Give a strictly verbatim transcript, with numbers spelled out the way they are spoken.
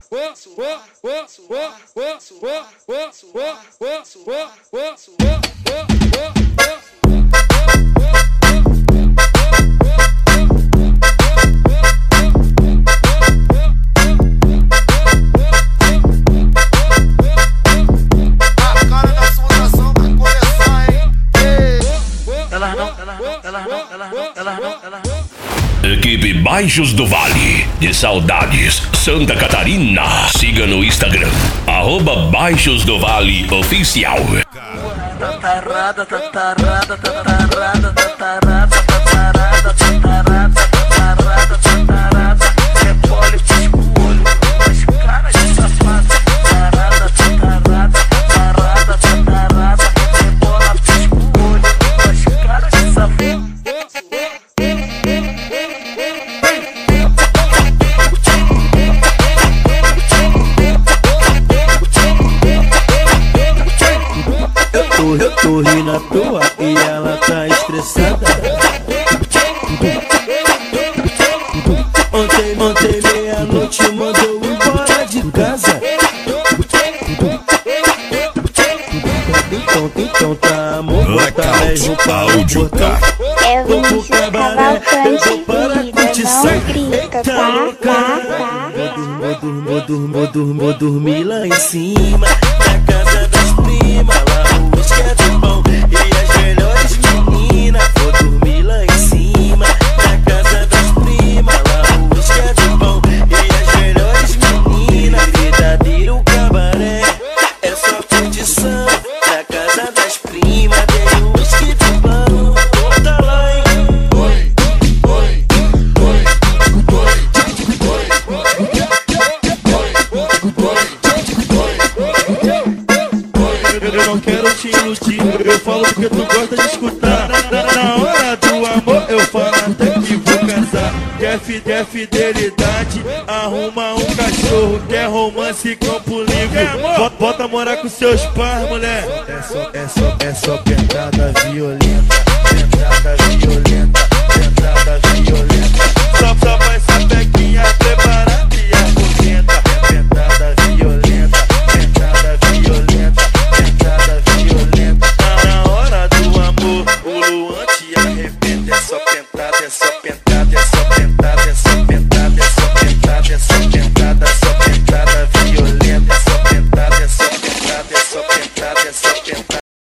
Equipe Baixos do Vale, de Saudades, Santa Catarina. Siga no Instagram, arroba Baixos do Vale Oficial. Tatarada, tatarada, tatarada, tatarada, tatarada, tatarada, tatarada, tatarada. Repole o olho, as caras de safado. Tatarada, tatarada, tatarada, tatarada. Rebola o olho, as caras de safado. Eu tô rindo à toa e ela tá estressada. Ontem, ontem meia-noite mandou embora de casa. Então, então tá amor, bota mais roupa no portão. Vou pro cabaré, vou para a curtição. Eita louca. Vou dormir, vou dormir, vou dormir, vou dormir lá em cima, na casa das primas, lá o whisky é de bom e as melhores meninas. Vou dormir lá em cima, na casa das primas, lá o whisky é de bom e as melhores meninas. Verdadeiro cabaré, é só curtição, na casa das primas tem o whisky de bom. Bota lá, hein? Oi, oi, oi, eu não quero te iludir, eu falo porque tu gosta de escutar. Na hora do amor eu falo até que vou casar. Quer, fi, quer fidelidade, arruma um cachorro. Quer romance, campo livre, bota, bota morar com seus pais, mulher. É só, é só, é só pedrada violenta, pedrada violenta.